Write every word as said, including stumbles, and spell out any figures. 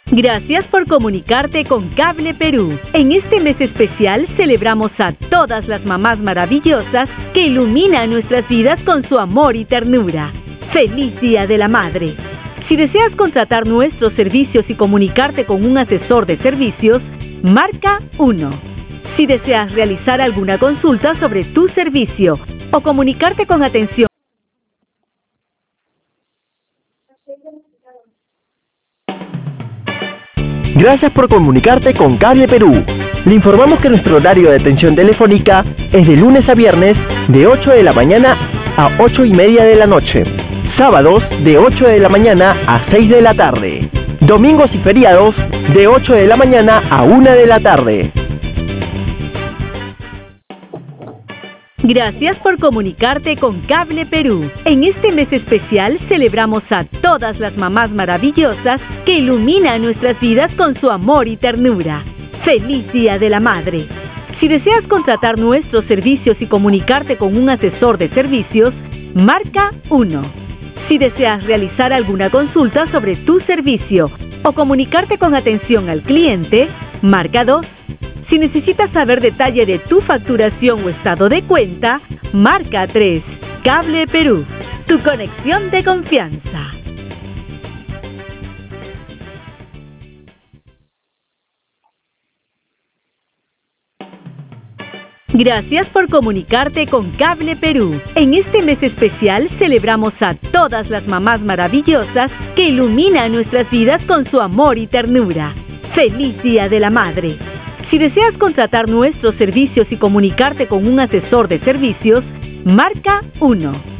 Gracias por comunicarte con Cable Perú. En este mes especial celebramos a todas las mamás maravillosas que iluminan nuestras vidas con su amor y ternura. ¡Feliz Día de la Madre! Si deseas contratar nuestros servicios y comunicarte con un asesor de servicios, marca uno. Si deseas realizar alguna consulta sobre tu servicio o comunicarte con atención. Gracias por comunicarte con Cable Perú. Le informamos que nuestro horario de atención telefónica es de lunes a viernes de ocho de la mañana a ocho y media de la noche. Sábados de ocho de la mañana a seis de la tarde. Domingos y feriados de ocho de la mañana a una de la tarde. Gracias por comunicarte con Cable Perú. En este mes especial celebramos a todas las mamás maravillosas que iluminan nuestras vidas con su amor y ternura. ¡Feliz Día de la Madre! Si deseas contratar nuestros servicios y comunicarte con un asesor de servicios, marca uno. Si deseas realizar alguna consulta sobre tu servicio o comunicarte con atención al cliente, marca dos. Si necesitas saber detalle de tu facturación o estado de cuenta, marca tres. Cable Perú, tu conexión de confianza. Gracias por comunicarte con Cable Perú. En este mes especial celebramos a todas las mamás maravillosas que iluminan nuestras vidas con su amor y ternura. ¡Feliz Día de la Madre! Si deseas contratar nuestros servicios y comunicarte con un asesor de servicios, marca uno.